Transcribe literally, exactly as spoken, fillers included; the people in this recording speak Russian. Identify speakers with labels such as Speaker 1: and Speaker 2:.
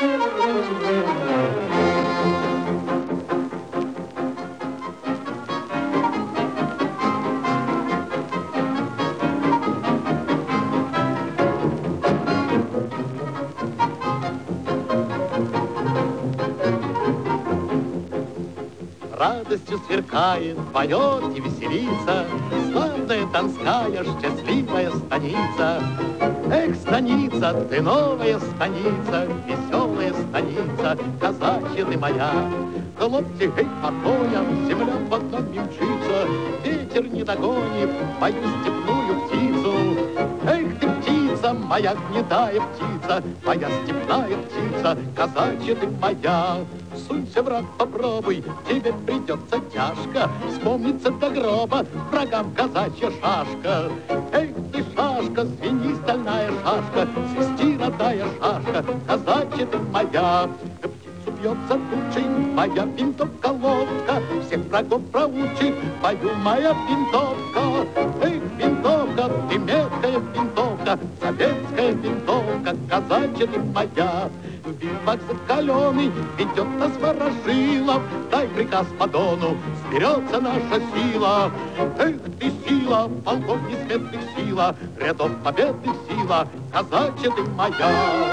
Speaker 1: Радостью сверкает, поет и веселится славная Донская счастливая станица. Эх, станица, ты новая станица, веселая станица, казачья ты моя. Хлопцы, эй, покоем, земля под нами мчится, ветер не догонит мою степную птицу. Эх, ты птица, моя гнедая птица, моя степная птица, казачья ты моя. Сунься, враг, попробуй, тебе придется тяжко, вспомнится до гроба врагам казачья шашка. Эх, ты шашка, звени, стальная шашка, свисти, родная шашка, казачья ты моя. Птицу бьет за тучей моя винтовка ловко, всех врагов проучит бою моя винтовка. Эх, винтовка, ты меткая винтовка, советская винтовка, казачья ты моя. Бивак закаленный ведет нас ворожилов, дай приказ по Дону, сберется наша сила. Эх, ты сила, полков несметных сила, рядов победных сила, казачья ты моя.